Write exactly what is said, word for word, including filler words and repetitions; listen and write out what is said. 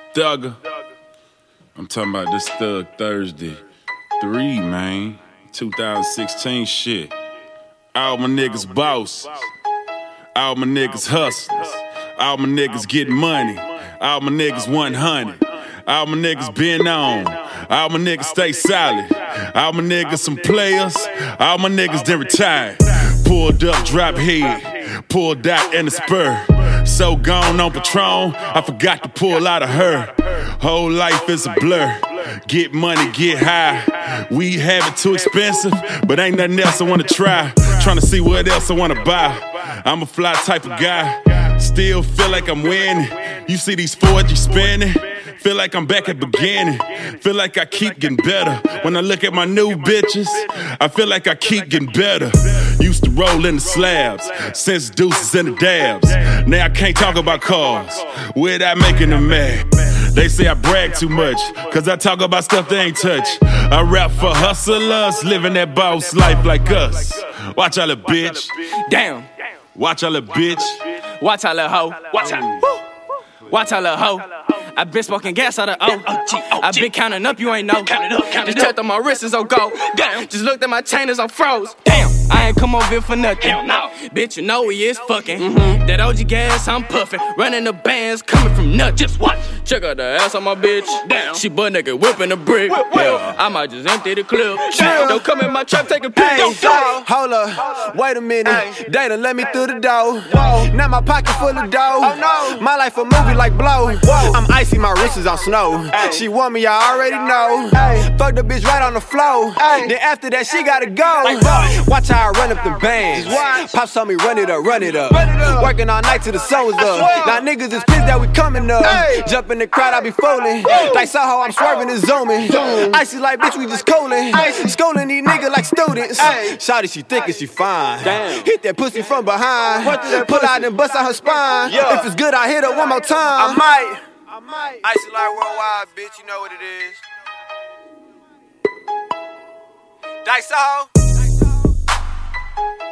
Thugger. I'm talking about this Thug Thursday. Three, man. two thousand sixteen shit. All my niggas bosses. All my niggas hustlers. All my niggas getting money. All my niggas one hundred. All my niggas been on. All my niggas stay solid. All my niggas some players. All my niggas done retired. Pulled up, drop head. Pulled out in the spur. So gone on Patron, I forgot to pull out of her. Whole life is a blur. Get money, get high. We have it too expensive, but ain't nothing else I wanna try. Tryna see what else I wanna buy. I'm a fly type of guy. Still feel like I'm winning. You see these fours you spinning. Feel like I'm back at beginning. Feel like I keep getting better. When I look at my new bitches, I feel like I keep getting better. Used to roll in the slabs, since deuces and the dabs. Now I can't talk about cars without making them mad. They say I brag too much, cause I talk about stuff they ain't touch. I rap for hustlers, living that boss life like us. Watch out, little bitch. Damn. Watch out, little bitch. Watch out, little hoe. Watch out. Watch out, little hoe. I been smoking gas out of O. I been counting up, you ain't know. Just tapped on my wrist, it's on go. Damn. Just looked at my chain, it's on froze. Damn. I ain't come over here for nothing. No. Bitch, you know he is fucking. Mm-hmm. That O G gas, I'm puffing. Running the bands, coming from nothing. Just watch. Check out the ass on my bitch. Damn. She butt naked, whipping a brick. Whip, whip. Yeah. I might just empty the clip. Chill. Don't come in my trap, take a pic. Hey, hold up, wait a minute. Hey. They done let me through the door. Whoa. Now my pocket full of dough. Oh, no. My life a movie like Blow. Whoa. I'm icy, my wrist is on snow. Hey. She want me, I already know. Hey. Fuck the bitch right on the floor. Hey. Then after that, she gotta go. Like, watch how I run up the bands. Pops told me run it up, run it up. Run it up. Working all night till the sun was up. Now niggas is pissed that we coming up. Hey. Jump in the crowd, I be folding. Like Soho, I'm swerving and zooming. Zoom. Icy like bitch, we just coolin'. Schooling these niggas like students. Hey. Shawty, she thick and she fine. Damn. Hit that pussy from behind. Pull out and bust out her spine. Yeah. If it's good, I hit her one more time. I might. I might. Icy like worldwide, bitch, you know what it is. Dice Soho.